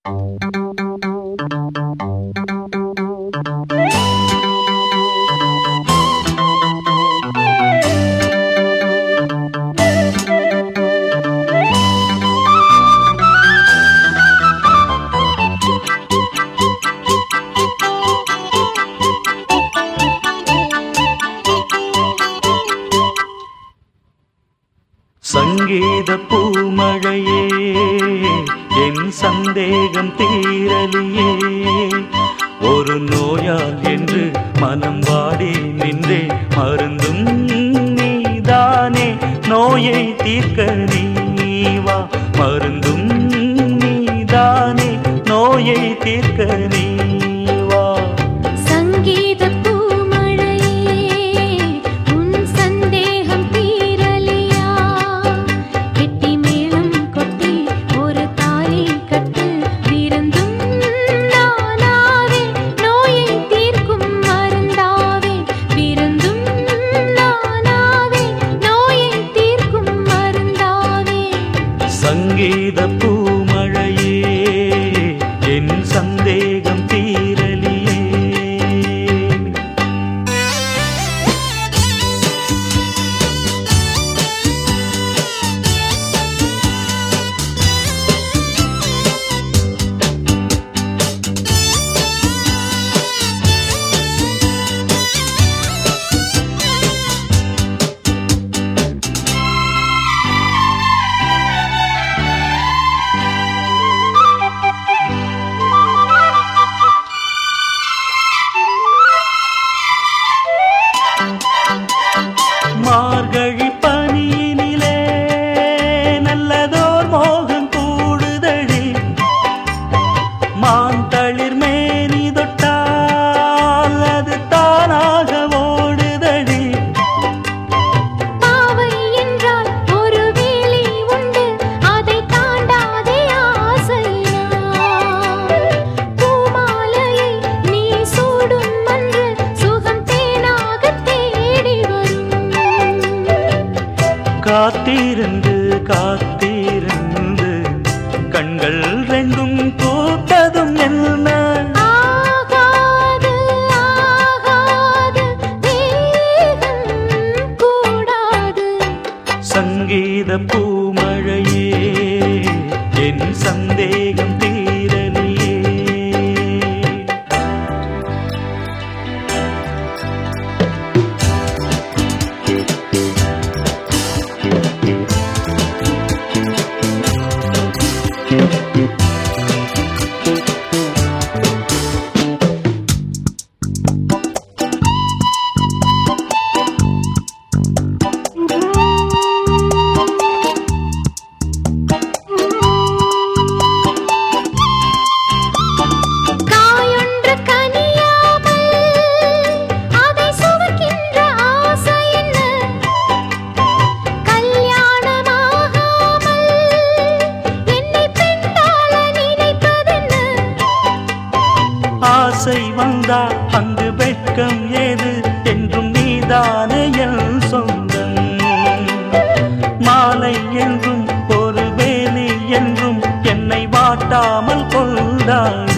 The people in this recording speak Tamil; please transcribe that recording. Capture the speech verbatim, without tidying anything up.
சங்கீத பூமழையே என் சந்தேகம் தீரலியே ஒரு நோயால் என்று மனம் வாடி நின்றே மருந்தும் நீதானே நோயை தீர்க்க நீவா மருந்தும் நீதானே நோயை தீர்க்க நீவா சங்கீத சங்கீத பூமழையே என் சந்தேகம் தீரலியே மார்கழி பனியினிலே நல்லதோர் மோகம் கூடுதடி மாந்தளிர் மேனி தொட்டால் அது தானாக ஓடுதடி பாவை என்றால் ஒரு வேலி உண்டு அதை தாண்டாதே ஆசையா பூமாலையை நீ சூடும் அன்று சுகம் தேனாக தேடி வரும் காத்திருந்து காத்திருந்து கண்கள் ரெண்டும் கூட்டதும் என்ன ஆகாது ஆகாது வேகம் கூடாது சங்கீத பூமழையே என் சந்தேகம் தீரலியே ஆசை வந்தா அங்கு வெட்கம் ஏது என்றும் நீதானே என் சொந்தம் மாலை என்றும் ஒரு வேலி என்றும் என்னை வாட்டாமல் கொண்டாய்